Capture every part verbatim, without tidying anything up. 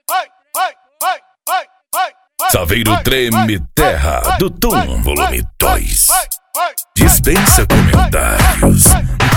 Saveiro Treme Terra do Tum, volume dois. Dispensa comentários.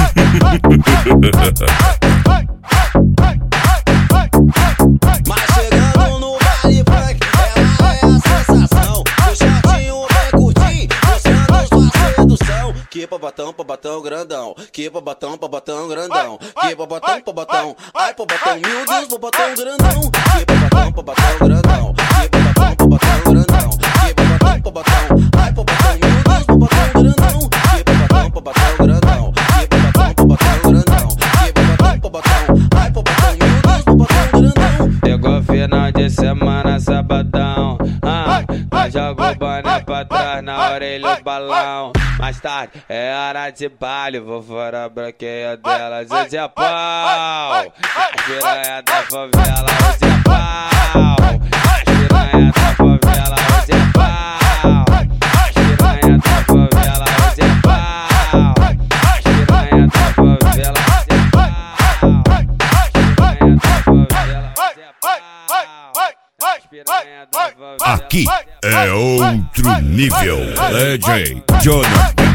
Mas chegando no baile funk, ela é a sensação. O chatinho vem curtir, mostrando sua sedução. Que babatão, babatão grandão. Que babatão, babatão grandão. Que babatão, babatão. Ai, babatão, meu Deus, babatão grandão. Que babatão, babatão grandão. Que babatão, babatão grandão. Que babatão, babatão. Ai, babatão, meu Deus, babatão grandão. Que babatão, babatão grandão. Que babatão, babatão grandão. Que babatão, babatão. Ai, babatão, meu Deus, babatão grandão. Chegou final de semana, sabadão. Ah, nós joga o boné pra trás, na orelha o balão. Mais tarde é hora de baile, vou fora a branqueia delas. Hoje é pau, as piranha da favela. Hoje é pau, as piranha da favela. Hoje é pau, as piranha da favela. Hoje é pau, as piranha da favela. Hoje é pau, as piranha da favela. Hoje é pau, as piranha da favela. Aqui é outro nível. D J Jonathan.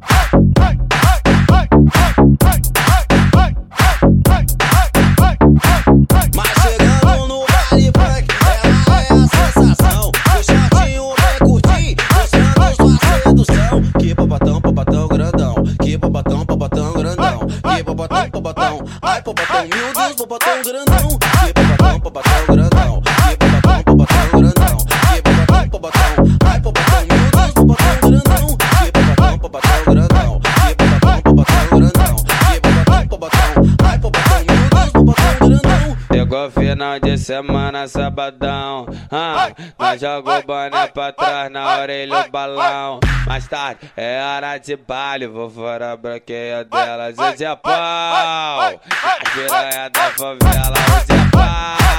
Mas chegando no baile funk, ela é a sensação. O chatinho vem curtir, mostrando sua sedução. Que babatão, babatão grandão. Que babatão, babatão grandão. Que babatão, babatão. Ai, babatão, meu Deus, babatão grandão. Que babatão, babatão grandão. Que babatão, babatão grandão. Que babatão, babatão. Ai, babatão, meu Deus, babatão grandão. Que babatão, babatão grandão. Que babatão, babatão grandão. Que babatão, babatão. Ai, babatão, meu Deus, babatão grandão. Chegou final de semana, sabadão. Ah, nós joga o boné pra trás, na orelha o balão. Mais tarde é hora de baile, vou fora a branqueia delas. Hoje é pau, as piranha da favela. Hoje é pau.